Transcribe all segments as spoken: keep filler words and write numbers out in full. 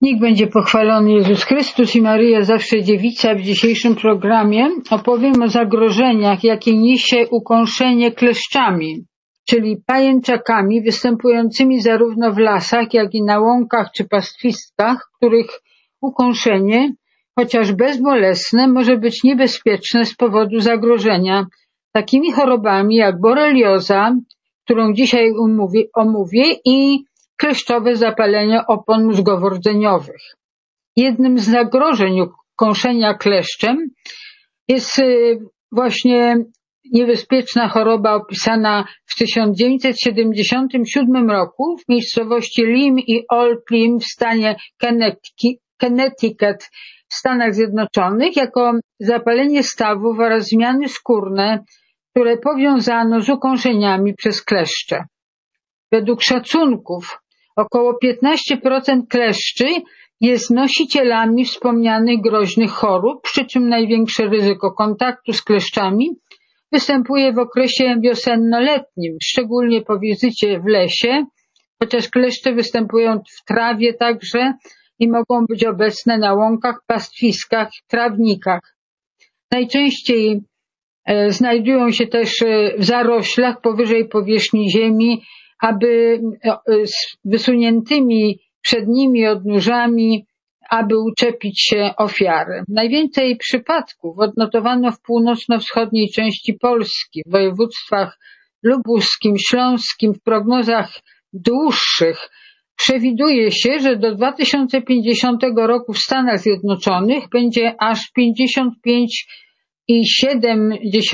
Niech będzie pochwalony Jezus Chrystus i Maryja Zawsze Dziewica. W dzisiejszym programie opowiem o zagrożeniach, jakie niesie ukąszenie kleszczami, czyli pajęczakami występującymi zarówno w lasach, jak i na łąkach czy pastwiskach, których ukąszenie, chociaż bezbolesne, może być niebezpieczne z powodu zagrożenia takimi chorobami jak borelioza, którą dzisiaj omówię, omówię i kleszczowe zapalenie opon mózgowo-rdzeniowych. Jednym z zagrożeń ukąszenia kleszczem jest właśnie niebezpieczna choroba opisana w tysiąc dziewięćset siedemdziesiątym siódmym roku w miejscowości Lim i Old Lim w stanie Connecticut w Stanach Zjednoczonych jako zapalenie stawów oraz zmiany skórne, które powiązano z ukąszeniami przez kleszcze. Według szacunków około piętnaście procent kleszczy jest nosicielami wspomnianych groźnych chorób, przy czym największe ryzyko kontaktu z kleszczami występuje w okresie wiosenno-letnim, szczególnie po wizycie w lesie, chociaż kleszcze występują w trawie także i mogą być obecne na łąkach, pastwiskach, trawnikach. Najczęściej e, znajdują się też w zaroślach powyżej powierzchni ziemi, aby z wysuniętymi przednimi odnóżami, aby uczepić się ofiary. Najwięcej przypadków odnotowano w północno-wschodniej części Polski, w województwach lubuskim, śląskim. W prognozach dłuższych przewiduje się, że do dwa tysiące pięćdziesiątego roku w Stanach Zjednoczonych będzie aż pięćdziesiąt pięć przecinek siedem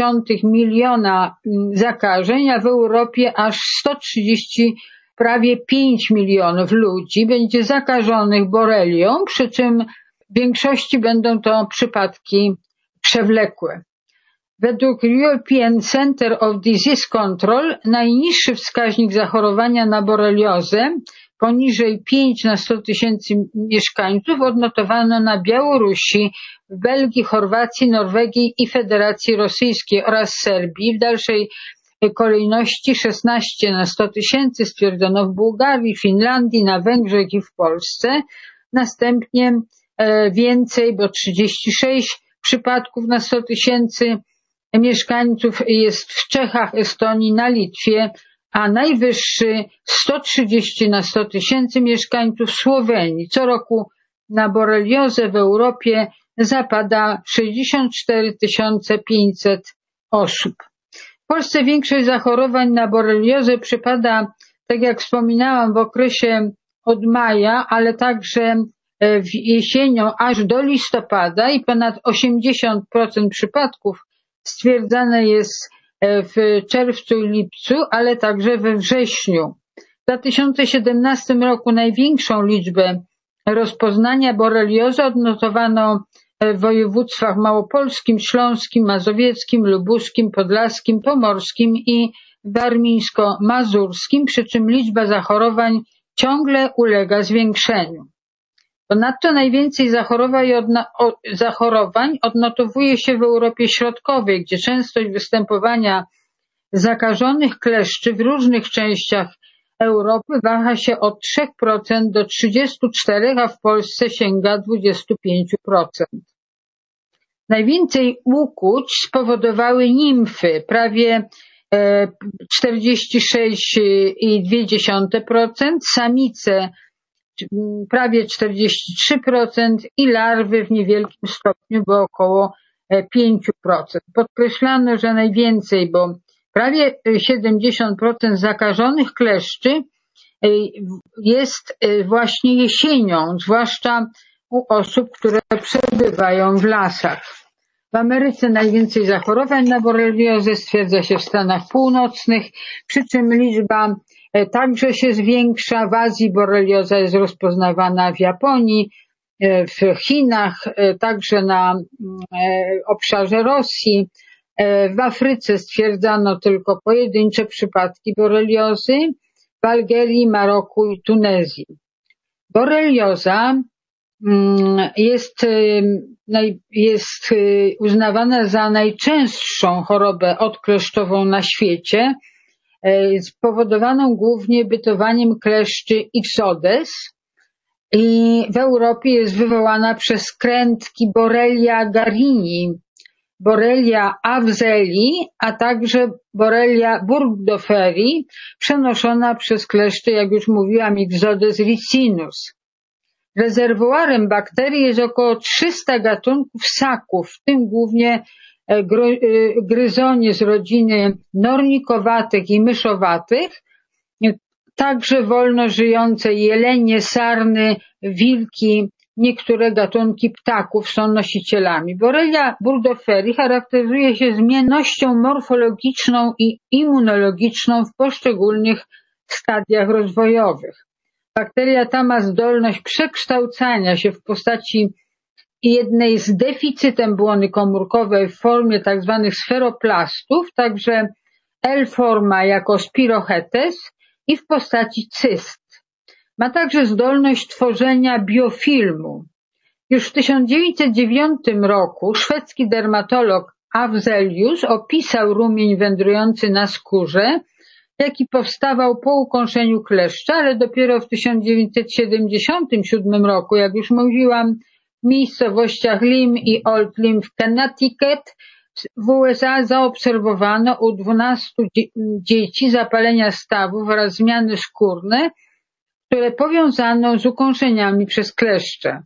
miliona zakażeń, a w Europie aż sto trzydzieści prawie pięć milionów ludzi będzie zakażonych borelią, przy czym w większości będą to przypadki przewlekłe. Według European Center of Disease Control najniższy wskaźnik zachorowania na boreliozę poniżej pięć na sto tysięcy mieszkańców odnotowano na Białorusi, w Belgii, Chorwacji, Norwegii i Federacji Rosyjskiej oraz Serbii. W dalszej kolejności szesnaście na sto tysięcy stwierdzono w Bułgarii, Finlandii, na Węgrzech i w Polsce. Następnie więcej, bo trzydzieści sześć przypadków na sto tysięcy mieszkańców jest w Czechach, Estonii, na Litwie, a najwyższy sto trzydzieści na sto tysięcy mieszkańców w Słowenii. Co roku na boreliozę w Europie zapada sześćdziesiąt cztery tysiące pięćset osób. W Polsce większość zachorowań na boreliozę przypada, tak jak wspominałam, w okresie od maja, ale także w jesienią aż do listopada i ponad osiemdziesiąt procent przypadków stwierdzane jest w czerwcu i lipcu, ale także we wrześniu. W dwa tysiące siedemnastym roku największą liczbę rozpoznania boreliozy odnotowano w województwach małopolskim, śląskim, mazowieckim, lubuskim, podlaskim, pomorskim i warmińsko-mazurskim, przy czym liczba zachorowań ciągle ulega zwiększeniu. Ponadto najwięcej zachorowań odnotowuje się w Europie Środkowej, gdzie częstość występowania zakażonych kleszczy w różnych częściach Europy waha się od trzech procent do trzydziestu czterech procent, a w Polsce sięga dwudziestu pięciu procent. Najwięcej ukłuć spowodowały nimfy, prawie czterdzieści sześć przecinek dwa procent, samice prawie czterdzieści trzy procent i larwy w niewielkim stopniu, bo około pięć procent. Podkreślano, że najwięcej, bo prawie siedemdziesiąt procent zakażonych kleszczy jest właśnie jesienią, zwłaszcza u osób, które przebywają w lasach. W Ameryce najwięcej zachorowań na boreliozę stwierdza się w Stanach Północnych, przy czym liczba także się zwiększa. W Azji borelioza jest rozpoznawana w Japonii, w Chinach, także na obszarze Rosji. W Afryce stwierdzano tylko pojedyncze przypadki boreliozy, w Algierii, Maroku i Tunezji. Borelioza jest, jest uznawana za najczęstszą chorobę odkleszczową na świecie, spowodowaną głównie bytowaniem kleszczy Ixodes. i w Europie jest wywołana przez krętki Borrelia garini, Borrelia afzelii, a także Borrelia burgdorferi, przenoszona przez kleszcze, jak już mówiłam, Ixodes ricinus. Rezerwuarem bakterii jest około trzysta gatunków ssaków, w tym głównie gryzonie z rodziny nornikowatych i myszowatych, także wolno żyjące jelenie, sarny, wilki, niektóre gatunki ptaków są nosicielami. Borrelia burgdorferi charakteryzuje się zmiennością morfologiczną i immunologiczną w poszczególnych stadiach rozwojowych. Bakteria ta ma zdolność przekształcania się w postaci jednej z deficytem błony komórkowej w formie tzw. sferoplastów, także L-forma jako spirochetes i w postaci cyst. Ma także zdolność tworzenia biofilmu. Już w tysiąc dziewięćset dziewiątym roku szwedzki dermatolog Afzelius opisał rumień wędrujący na skórze, jaki powstawał po ukąszeniu kleszcza, ale dopiero w tysiąc dziewięćset siedemdziesiątym siódmym roku, jak już mówiłam, w miejscowościach Lim i Old Lim w Connecticut w U S A zaobserwowano u dwunastu dzieci zapalenia stawów oraz zmiany skórne, które powiązano z ukąszeniami przez kleszcze.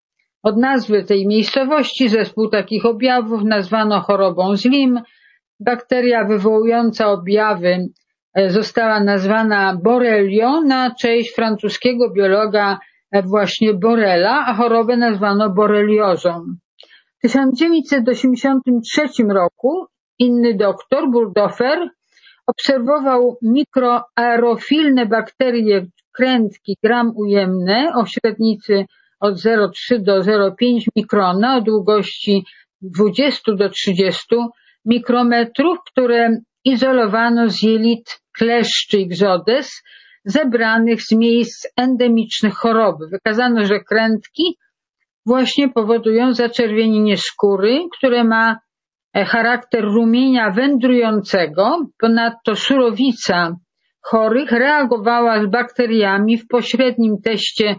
Od nazwy tej miejscowości zespół takich objawów nazwano chorobą z Lim. Bakteria wywołująca objawy została nazwana Borrelio na cześć francuskiego biologa właśnie Borrella, a chorobę nazwano boreliozą. W tysiąc dziewięćset osiemdziesiątym trzecim roku inny doktor, Burgdorfer, obserwował mikroaerofilne bakterie krętki gram ujemne o średnicy od zero przecinek trzy do zero przecinek pięć mikrona o długości dwudziestu do trzydziestu mikrometrów, które izolowano z jelit kleszczy Ixodes zebranych z miejsc endemicznych choroby. Wykazano, że krętki właśnie powodują zaczerwienienie skóry, które ma charakter rumienia wędrującego. Ponadto surowica chorych reagowała z bakteriami w pośrednim teście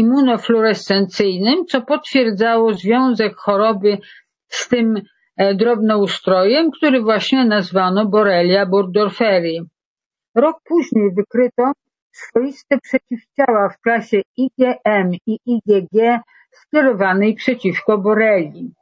immunofluorescencyjnym, co potwierdzało związek choroby z tym drobnoustrojem, który właśnie nazwano Borrelia burgdorferi. Rok później wykryto swoiste przeciwciała w klasie I G M i I G G skierowanej przeciwko borelii.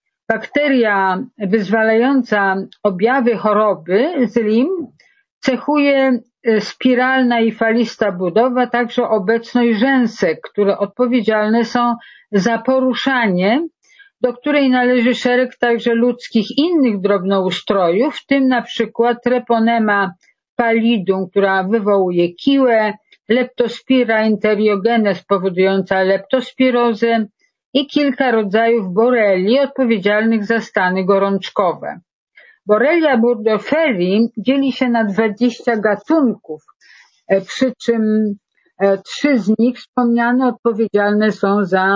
Bakteria wyzwalająca objawy choroby z Lim cechuje spiralna i falista budowa, także obecność rzęsek, które odpowiedzialne są za poruszanie, do której należy szereg także ludzkich innych drobnoustrojów, w tym na przykład Treponema pallidum, która wywołuje kiłę, Leptospira interiogenes powodująca leptospirozę i kilka rodzajów borelii odpowiedzialnych za stany gorączkowe. Borrelia burgdorferi dzieli się na dwadzieścia gatunków, przy czym trzy z nich wspomniane odpowiedzialne są za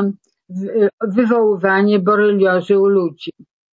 wywoływanie boreliozy u ludzi.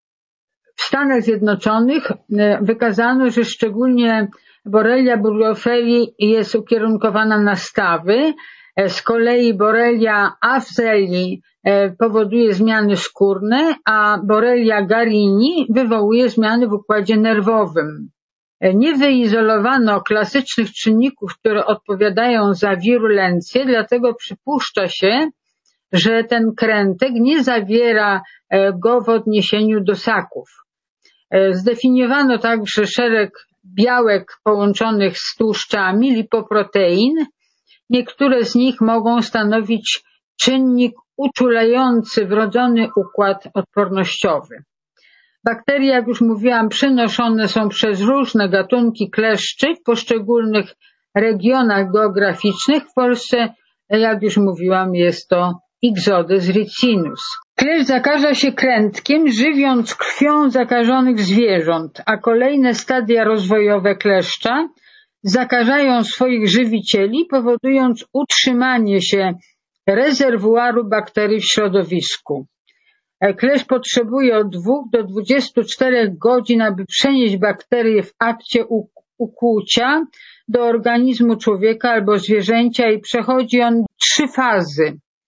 W Stanach Zjednoczonych wykazano, że szczególnie Borrelia burgdorferi jest ukierunkowana na stawy, z kolei Borrelia afzelii powoduje zmiany skórne, a Borrelia garini wywołuje zmiany w układzie nerwowym. Nie wyizolowano klasycznych czynników, które odpowiadają za wirulencję, dlatego przypuszcza się, że ten krętek nie zawiera go w odniesieniu do ssaków. Zdefiniowano także szereg białek połączonych z tłuszczami, lipoprotein. Niektóre z nich mogą stanowić czynnik uczulający wrodzony układ odpornościowy. Bakterie, jak już mówiłam, przenoszone są przez różne gatunki kleszczy w poszczególnych regionach geograficznych. W Polsce, jak już mówiłam, jest to Ixodes ricinus. Kleszcz zakaża się krętkiem, żywiąc krwią zakażonych zwierząt, a kolejne stadia rozwojowe kleszcza zakażają swoich żywicieli, powodując utrzymanie się rezerwuaru bakterii w środowisku. Kleszcz potrzebuje od dwóch do dwudziestu czterech godzin, aby przenieść bakterię w akcie ukłucia do organizmu człowieka albo zwierzęcia i przechodzi on trzy fazy.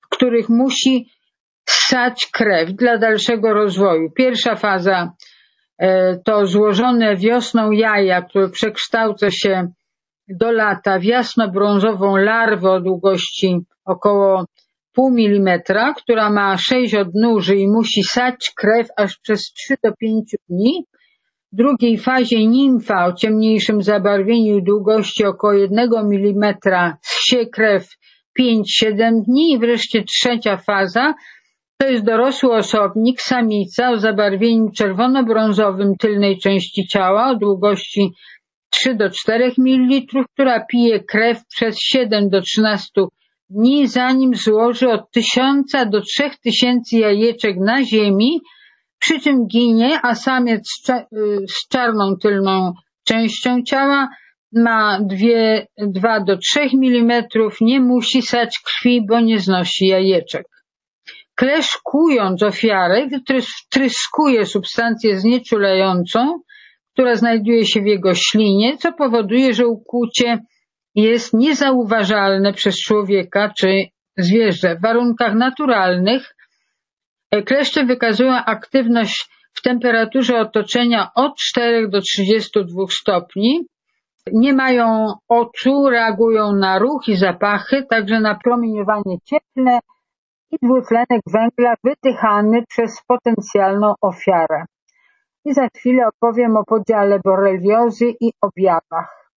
w których musi ssać krew dla dalszego rozwoju. Pierwsza faza to złożone wiosną jaja, które przekształca się do lata w jasno-brązową larwę o długości około pół milimetra, która ma sześć odnóży i musi ssać krew aż przez trzy do pięciu dni. W drugiej fazie nimfa o ciemniejszym zabarwieniu i długości około jednego milimetra ssie krew pięć do siedmiu dni. I wreszcie trzecia faza to jest dorosły osobnik, samica o zabarwieniu czerwono-brązowym tylnej części ciała o długości trzy do czterech mililitrów, która pije krew przez siedem do trzynastu dni, zanim złoży od tysiąca do trzech tysięcy jajeczek na ziemi, przy czym ginie, a samiec z czarną tylną częścią ciała ma dwa do trzech milimetrów, nie musi ssać krwi, bo nie znosi jajeczek. Kleszcz, kłując ofiarę, wytryskuje substancję znieczulającą, która znajduje się w jego ślinie, co powoduje, że ukłucie jest niezauważalne przez człowieka czy zwierzę. W warunkach naturalnych kleszcze wykazują aktywność w temperaturze otoczenia od czterech do trzydziestu dwóch stopni. Nie mają oczu, reagują na ruch i zapachy, także na promieniowanie cieplne i dwutlenek węgla wydychany przez potencjalną ofiarę. I za chwilę opowiem o podziale boreliozy i objawach.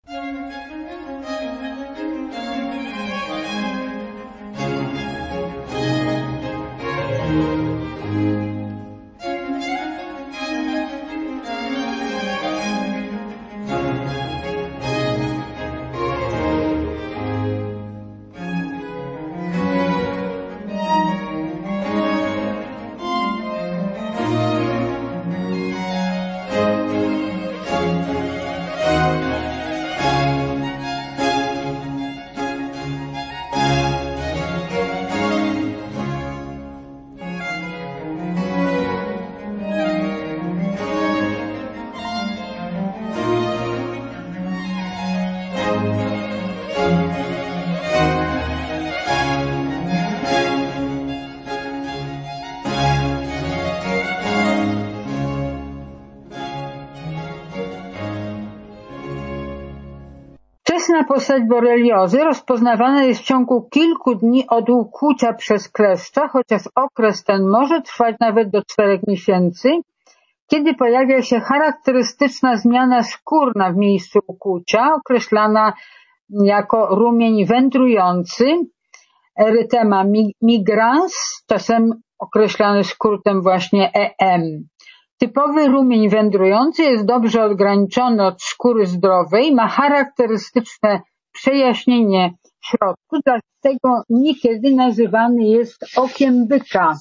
Wczesna postać boreliozy rozpoznawana jest w ciągu kilku dni od ukłucia przez kleszcza, chociaż okres ten może trwać nawet do czterech miesięcy, kiedy pojawia się charakterystyczna zmiana skórna w miejscu ukłucia, określana jako rumień wędrujący, erytema migrans, czasem określany skrótem właśnie E M. Typowy rumień wędrujący jest dobrze odgraniczony od skóry zdrowej, ma charakterystyczne przejaśnienie w środku, dlatego niekiedy nazywany jest okiem byka.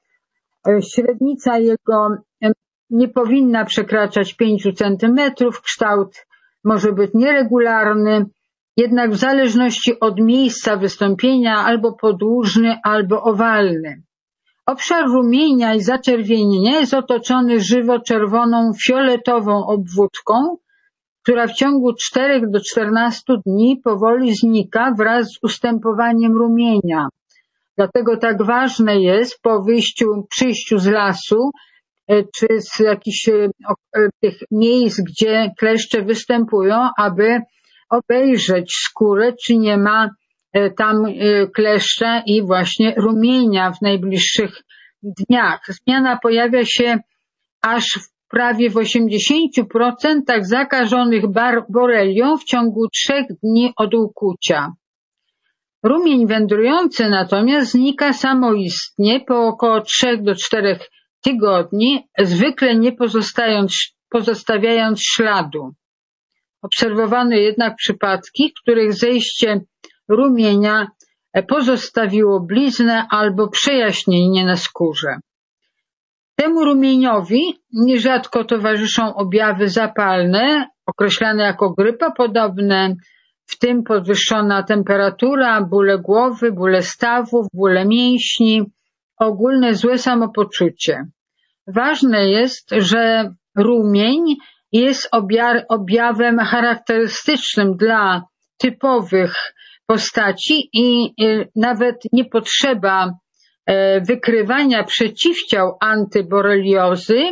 Średnica jego nie powinna przekraczać pięciu centymetrów, kształt może być nieregularny, jednak w zależności od miejsca wystąpienia albo podłużny, albo owalny. Obszar rumienia i zaczerwienienia jest otoczony żywo-czerwoną, fioletową obwódką, która w ciągu czterech do czternastu dni powoli znika wraz z ustępowaniem rumienia. Dlatego tak ważne jest po wyjściu, przyjściu z lasu czy z jakichś tych miejsc, gdzie kleszcze występują, aby obejrzeć skórę, czy nie ma tam kleszcza i właśnie rumienia w najbliższych dniach. Zmiana pojawia się aż w prawie w osiemdziesięciu procentach zakażonych borelią w ciągu trzech dni od ukłucia. Rumień wędrujący natomiast znika samoistnie po około trzech do czterech tygodni, zwykle nie pozostając, pozostawiając śladu. Obserwowano jednak przypadki, w których zejście rumienia pozostawiło bliznę albo przejaśnienie na skórze. Temu rumieniowi nierzadko towarzyszą objawy zapalne, określane jako grypa podobne, w tym podwyższona temperatura, bóle głowy, bóle stawów, bóle mięśni, ogólne złe samopoczucie. Ważne jest, że rumień jest objawem charakterystycznym dla typowych postaci i nawet nie potrzeba wykrywania przeciwciał antyboreliozy,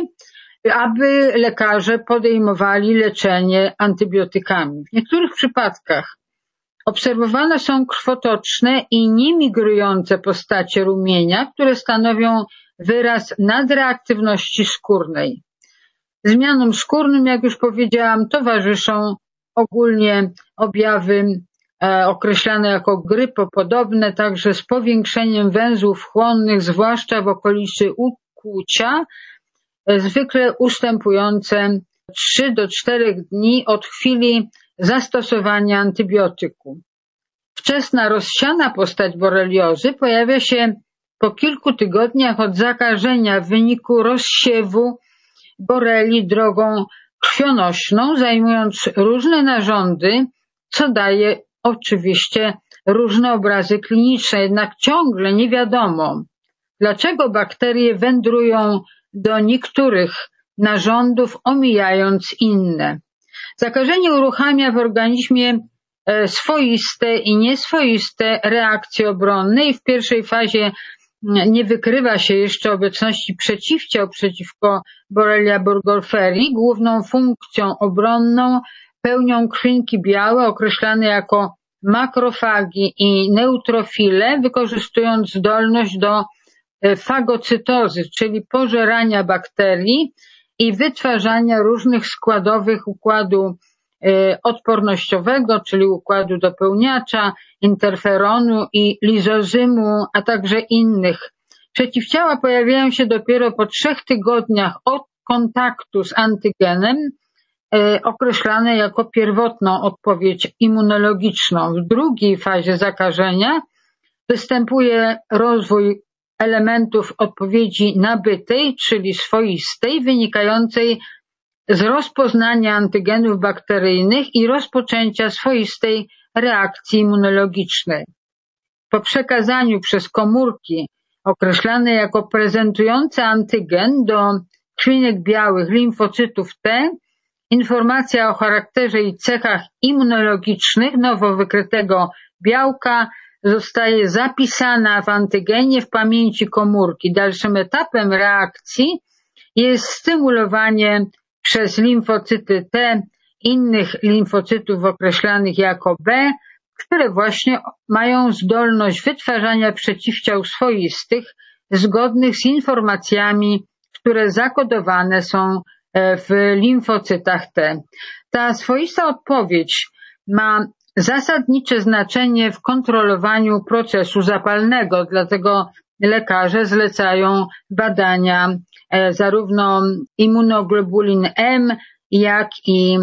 aby lekarze podejmowali leczenie antybiotykami. W niektórych przypadkach obserwowane są krwotoczne i niemigrujące postacie rumienia, które stanowią wyraz nadreaktywności skórnej. Zmianom skórnym, jak już powiedziałam, towarzyszą ogólnie objawy e, określane jako grypopodobne, także z powiększeniem węzłów chłonnych, zwłaszcza w okolicy ukłucia, e, zwykle ustępujące trzy do czterech dni od chwili zastosowania antybiotyku. Wczesna rozsiana postać boreliozy pojawia się po kilku tygodniach od zakażenia w wyniku rozsiewu borelii drogą krwionośną, zajmując różne narządy, co daje oczywiście różne obrazy kliniczne, jednak ciągle nie wiadomo, dlaczego bakterie wędrują do niektórych narządów, omijając inne. Zakażenie uruchamia w organizmie swoiste i nieswoiste reakcje obronne i w pierwszej fazie nie wykrywa się jeszcze obecności przeciwciał przeciwko Borrelia burgdorferi. Główną funkcją obronną pełnią krwinki białe określane jako makrofagi i neutrofile, wykorzystując zdolność do fagocytozy, czyli pożerania bakterii i wytwarzania różnych składowych układu odpornościowego, czyli układu dopełniacza, interferonu i lizozymu, a także innych. Przeciwciała pojawiają się dopiero po trzech tygodniach od kontaktu z antygenem, określane jako pierwotną odpowiedź immunologiczną. W drugiej fazie zakażenia występuje rozwój elementów odpowiedzi nabytej, czyli swoistej, wynikającej z rozpoznania antygenów bakteryjnych i rozpoczęcia swoistej reakcji immunologicznej. Po przekazaniu przez komórki określane jako prezentujące antygen do krwinek białych limfocytów T, informacja o charakterze i cechach immunologicznych nowo wykrytego białka zostaje zapisana w antygenie w pamięci komórki. Dalszym etapem reakcji jest stymulowanie przez limfocyty T innych limfocytów określanych jako B, które właśnie mają zdolność wytwarzania przeciwciał swoistych, zgodnych z informacjami, które zakodowane są w limfocytach T. Ta swoista odpowiedź ma zasadnicze znaczenie w kontrolowaniu procesu zapalnego, dlatego lekarze zlecają badania zarówno immunoglobulin M, jak i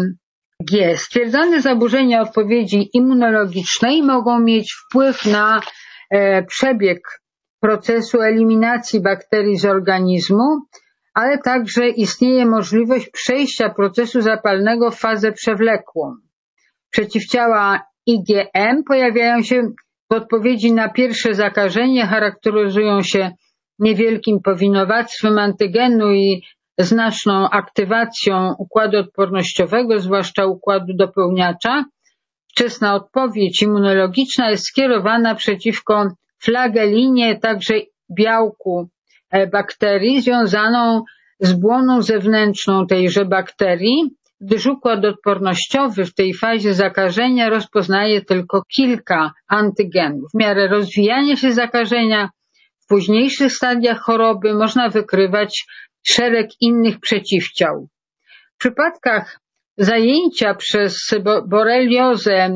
G. Stwierdzone zaburzenia odpowiedzi immunologicznej mogą mieć wpływ na przebieg procesu eliminacji bakterii z organizmu, ale także istnieje możliwość przejścia procesu zapalnego w fazę przewlekłą. Przeciwciała I G M pojawiają się w odpowiedzi na pierwsze zakażenie, charakteryzują się niewielkim powinowactwem antygenu i znaczną aktywacją układu odpornościowego, zwłaszcza układu dopełniacza. Wczesna odpowiedź immunologiczna jest skierowana przeciwko flagelinie, także białku bakterii, związaną z błoną zewnętrzną tejże bakterii, gdyż układ odpornościowy w tej fazie zakażenia rozpoznaje tylko kilka antygenów. W miarę rozwijania się zakażenia w późniejszych stadiach choroby można wykrywać szereg innych przeciwciał. W przypadkach zajęcia przez boreliozę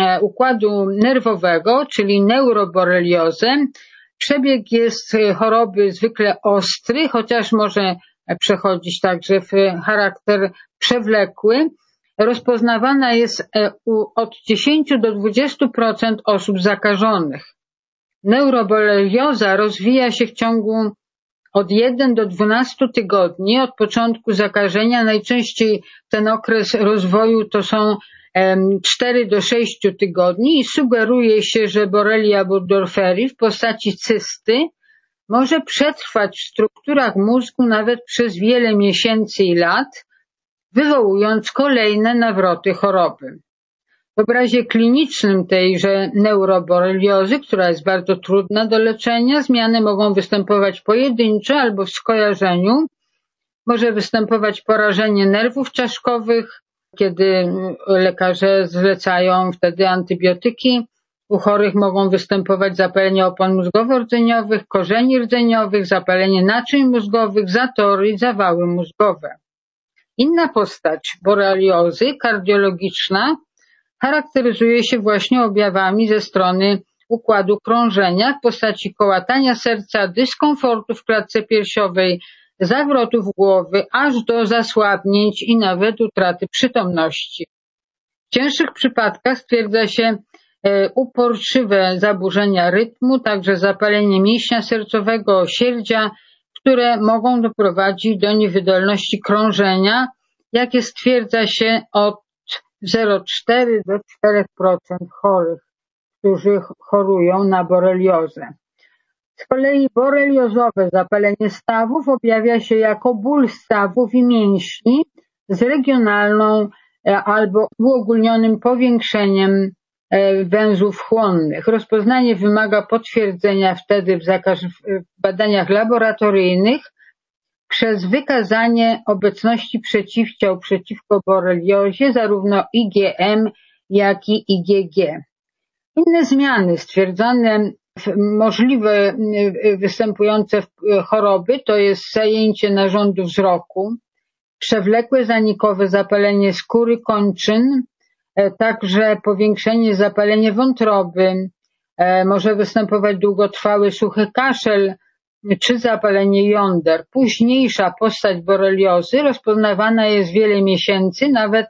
układu nerwowego, czyli neuroboreliozę, przebieg jest choroby zwykle ostry, chociaż może przechodzić także w charakter przewlekły. Rozpoznawana jest od dziesięciu do dwudziestu procent osób zakażonych. Neuroborelioza rozwija się w ciągu od jeden do dwunastu tygodni od początku zakażenia. Najczęściej ten okres rozwoju to są cztery do sześciu tygodni i sugeruje się, że Borrelia burgdorferi w postaci cysty może przetrwać w strukturach mózgu nawet przez wiele miesięcy i lat, wywołując kolejne nawroty choroby. W obrazie klinicznym tejże neuroboreliozy, która jest bardzo trudna do leczenia, zmiany mogą występować pojedyncze albo w skojarzeniu. Może występować porażenie nerwów czaszkowych, kiedy lekarze zlecają wtedy antybiotyki. U chorych mogą występować zapalenie opon mózgowo-rdzeniowych, korzeni rdzeniowych, zapalenie naczyń mózgowych, zatory i zawały mózgowe. Inna postać boreliozy, kardiologiczna, charakteryzuje się właśnie objawami ze strony układu krążenia w postaci kołatania serca, dyskomfortu w klatce piersiowej, zawrotów głowy, aż do zasłabnięć i nawet utraty przytomności. W cięższych przypadkach stwierdza się uporczywe zaburzenia rytmu, także zapalenie mięśnia sercowego, osierdzia, które mogą doprowadzić do niewydolności krążenia, jakie stwierdza się od zero przecinek cztery do czterech procent chorych, którzy chorują na boreliozę. Z kolei boreliozowe zapalenie stawów objawia się jako ból stawów i mięśni z regionalną albo uogólnionym powiększeniem węzłów chłonnych. Rozpoznanie wymaga potwierdzenia wtedy w, w badaniach laboratoryjnych przez wykazanie obecności przeciwciał przeciwko boreliozie, zarówno I G M, jak i I G G. Inne zmiany stwierdzone, możliwe występujące choroby, to jest zajęcie narządu wzroku, przewlekłe zanikowe zapalenie skóry kończyn, także powiększenie zapalenia wątroby, może występować długotrwały suchy kaszel czy zapalenie jąder. Późniejsza postać boreliozy rozpoznawana jest wiele miesięcy, nawet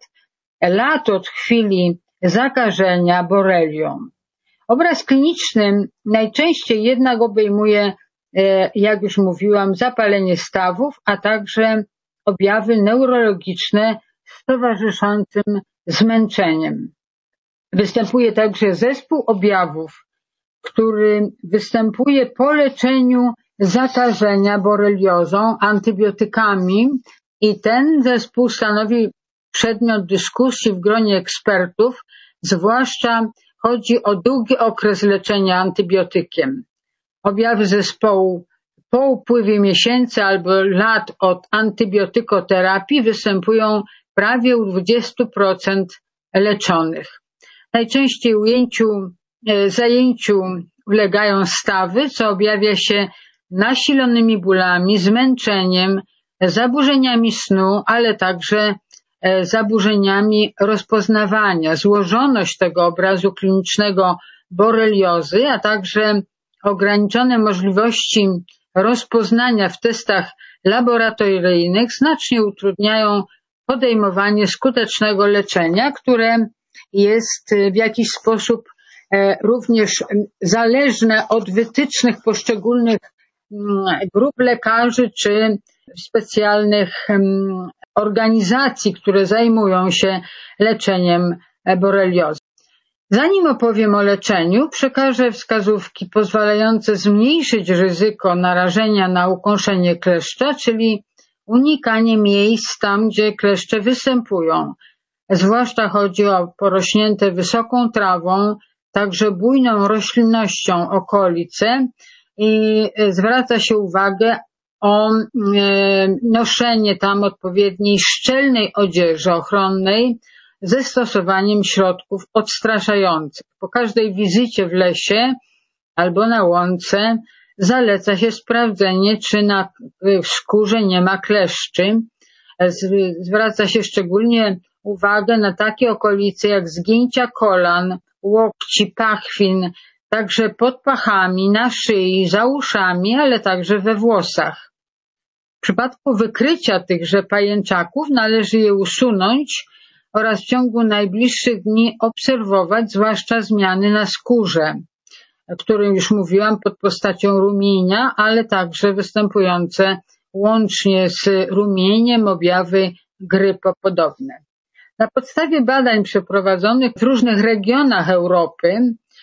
lat od chwili zakażenia borelią. Obraz kliniczny najczęściej jednak obejmuje, jak już mówiłam, zapalenie stawów, a także objawy neurologiczne z towarzyszącym zmęczeniem. Występuje także zespół objawów, który występuje po leczeniu zakażenia boreliozą antybiotykami i ten zespół stanowi przedmiot dyskusji w gronie ekspertów, zwłaszcza chodzi o długi okres leczenia antybiotykiem. Objawy zespołu po upływie miesięcy albo lat od antybiotykoterapii występują prawie u dwudziestu procent leczonych. Najczęściej ujęciu, zajęciu ulegają stawy, co objawia się nasilonymi bólami, zmęczeniem, zaburzeniami snu, ale także zaburzeniami rozpoznawania. Złożoność tego obrazu klinicznego boreliozy, a także ograniczone możliwości rozpoznania w testach laboratoryjnych znacznie utrudniają podejmowanie skutecznego leczenia, które jest w jakiś sposób również zależne od wytycznych poszczególnych grup lekarzy czy specjalnych organizacji, które zajmują się leczeniem boreliozy. Zanim opowiem o leczeniu, przekażę wskazówki pozwalające zmniejszyć ryzyko narażenia na ukąszenie kleszcza, czyli unikanie miejsc tam, gdzie kleszcze występują. Zwłaszcza chodzi o porośnięte wysoką trawą, także bujną roślinnością okolice i zwraca się uwagę o noszenie tam odpowiedniej szczelnej odzieży ochronnej ze stosowaniem środków odstraszających. Po każdej wizycie w lesie albo na łące zaleca się sprawdzenie, czy na skórze nie ma kleszczy. Zwraca się szczególnie uwagę na takie okolice jak zgięcia kolan, łokci, pachwin, także pod pachami, na szyi, za uszami, ale także we włosach. W przypadku wykrycia tychże pajęczaków należy je usunąć oraz w ciągu najbliższych dni obserwować, zwłaszcza zmiany na skórze, o którym już mówiłam, pod postacią rumienia, ale także występujące łącznie z rumieniem objawy grypopodobne. Na podstawie badań przeprowadzonych w różnych regionach Europy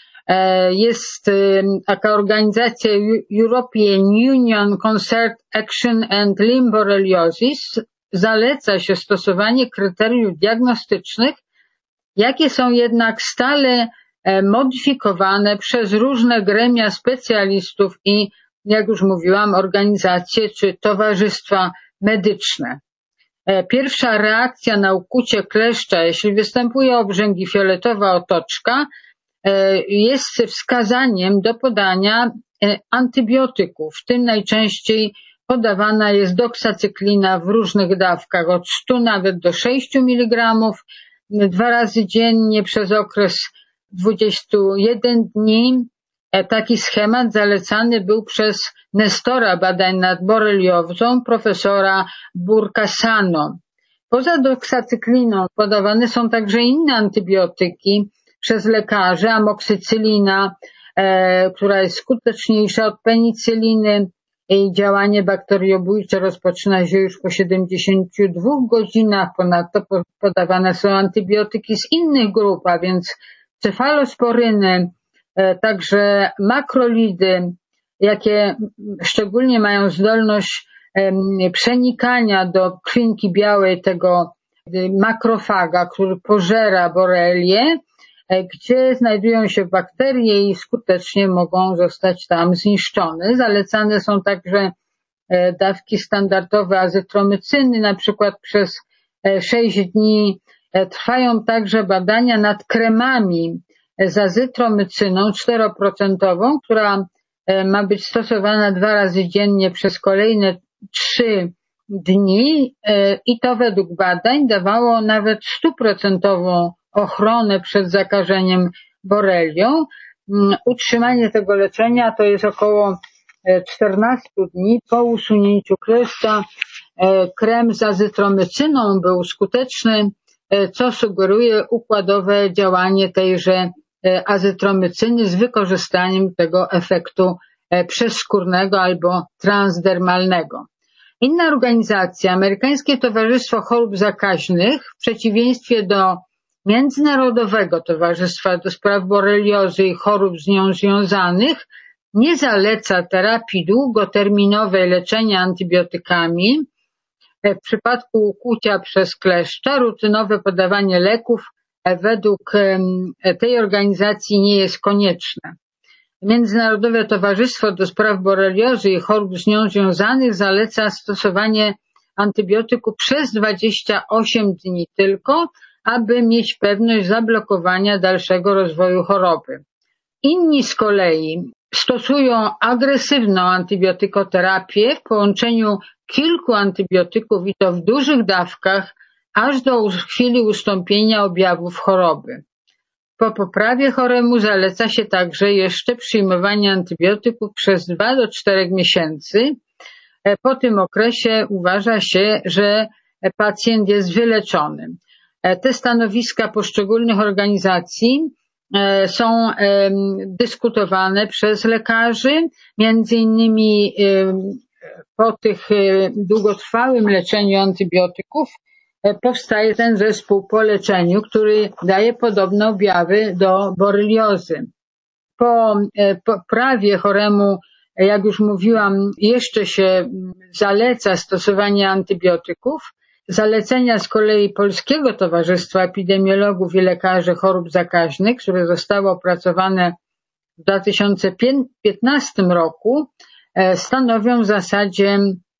jest taka organizacja European Union Concert Action and Lyme Borreliosis. Zaleca się stosowanie kryteriów diagnostycznych jakie są jednak stale modyfikowane przez różne gremia specjalistów i, jak już mówiłam, organizacje czy towarzystwa medyczne. Pierwsza reakcja na ukucie kleszcza, jeśli występuje obrzęk i fioletowa otoczka, jest wskazaniem do podania antybiotyków. W tym najczęściej podawana jest doksacyklina w różnych dawkach od stu nawet do sześciu miligramów dwa razy dziennie przez okres dwudziestu jeden dni. Taki schemat zalecany był przez nestora badań nad boreliozą profesora Burkasano. Poza doksacykliną podawane są także inne antybiotyki przez lekarzy, amoksycylina, e, która jest skuteczniejsza od penicyliny. Jej działanie bakteriobójcze rozpoczyna się już po siedemdziesięciu dwóch godzinach. Ponadto podawane są antybiotyki z innych grup, a więc cefalosporyny, e, także makrolidy, jakie szczególnie mają zdolność e, przenikania do krwinki białej tego makrofaga, który pożera borelię, gdzie znajdują się bakterie i skutecznie mogą zostać tam zniszczone. Zalecane są także dawki standardowe azytromycyny, na przykład przez sześć dni. Trwają także badania nad kremami z azytromycyną cztery procent, która ma być stosowana dwa razy dziennie przez kolejne trzy dni i to według badań dawało nawet stuprocentową ochronę przed zakażeniem borelią. Utrzymanie tego leczenia to jest około czternastu dni po usunięciu kleszcza. Krem z azytromycyną był skuteczny, co sugeruje układowe działanie tejże azytromycyny z wykorzystaniem tego efektu przezskórnego albo transdermalnego. Inna organizacja, Amerykańskie Towarzystwo Chorób Zakaźnych, w przeciwieństwie do Międzynarodowego Towarzystwa do Spraw Boreliozy i chorób z nią związanych, nie zaleca terapii długoterminowej leczenia antybiotykami. W przypadku ukłucia przez kleszcza rutynowe podawanie leków według tej organizacji nie jest konieczne. Międzynarodowe Towarzystwo do Spraw Boreliozy i chorób z nią związanych zaleca stosowanie antybiotyku przez dwadzieścia osiem dni tylko, aby mieć pewność zablokowania dalszego rozwoju choroby. Inni z kolei stosują agresywną antybiotykoterapię w połączeniu kilku antybiotyków i to w dużych dawkach, aż do chwili ustąpienia objawów choroby. Po poprawie choremu zaleca się także jeszcze przyjmowanie antybiotyków przez dwa do czterech miesięcy. Po tym okresie uważa się, że pacjent jest wyleczony. Te stanowiska poszczególnych organizacji są dyskutowane przez lekarzy, między innymi po tych długotrwałym leczeniu antybiotyków powstaje ten zespół po leczeniu, który daje podobne objawy do boreliozy. Po poprawie choremu, jak już mówiłam, jeszcze się zaleca stosowanie antybiotyków. Zalecenia z kolei Polskiego Towarzystwa Epidemiologów i Lekarzy Chorób Zakaźnych, które zostały opracowane w dwa tysiące piętnastym roku, stanowią w zasadzie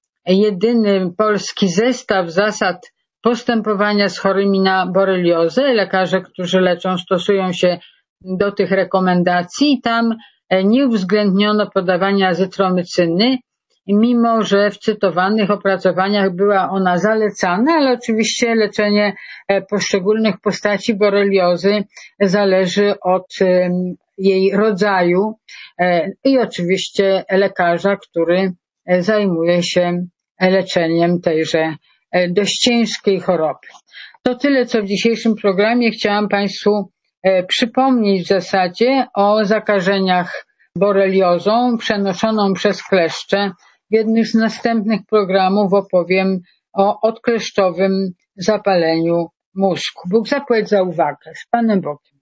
jedyny polski zestaw zasad postępowania z chorymi na boreliozę. Lekarze, którzy leczą, stosują się do tych rekomendacji i tam nie uwzględniono podawania azytromycyny, mimo że w cytowanych opracowaniach była ona zalecana, ale oczywiście leczenie poszczególnych postaci boreliozy zależy od jej rodzaju i oczywiście lekarza, który zajmuje się leczeniem tejże dość ciężkiej choroby. To tyle, co w dzisiejszym programie chciałam Państwu przypomnieć w zasadzie o zakażeniach boreliozą przenoszoną przez kleszcze. W jednym z następnych programów opowiem o odkleszczowym zapaleniu mózgu. Bóg zapłać za uwagę. Z Panem Bogiem.